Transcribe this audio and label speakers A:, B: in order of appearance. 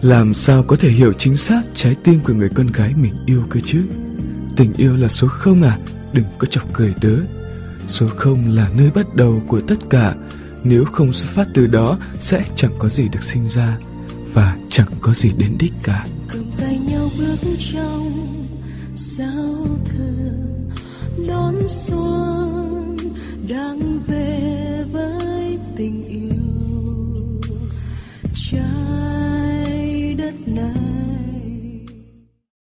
A: Làm sao có thể hiểu chính xác trái tim của người con gái mình yêu cơ chứ? Tình yêu là số không à, đừng có chọc cười tớ. Số không là nơi bắt đầu của tất cả. Nếu không xuất phát từ đó sẽ chẳng có gì được sinh ra, và chẳng có gì đến đích cả.
B: Cầm tay nhau bước trong giao thừa, đón xuân đang về với tình yêu.